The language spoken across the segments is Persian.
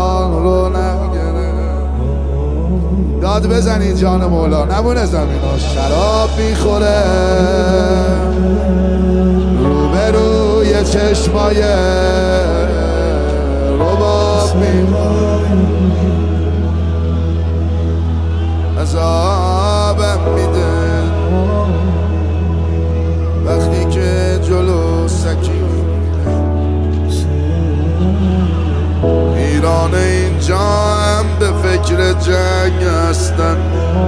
شان رو نگره. داد بزنید جان مولا نمونه زمیناش شراب میخوره روبروی چشمای رباب میخوره عذابم میده وقتی که جلو سکینه ایران اینجا هم به فکر جنگ هستن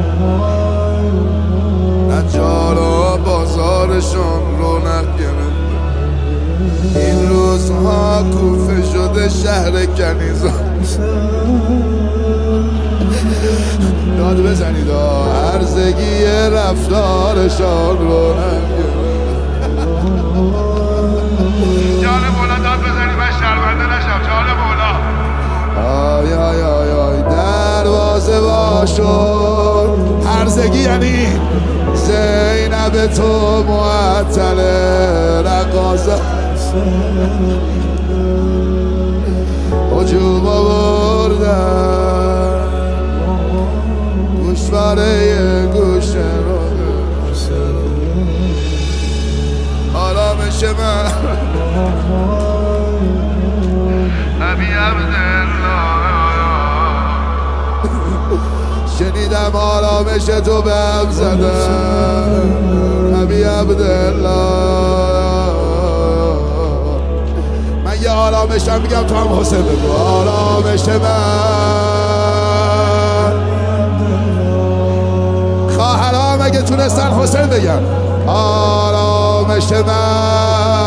نجارا بازارشون رونق گرفته این روزها کوفه شده شهر کنیزان داد بزنید هرزگی رفتارشان رونق گرفته جان مولا داد بزنید من شرمنده نشم جان مولا آی آی آی آی دروازه باشون هرزگی یعنی زینب تو معطل رقاصه هجوم آوردن گوشواره گوشه رو آرامش من نبی شنیدم آرامش تو به هم زدن نبی عبدالله من یه آرامشم میگم تو هم حسین بگو آرامش من خواهرام اگه تونستن حسین بگم آرامش من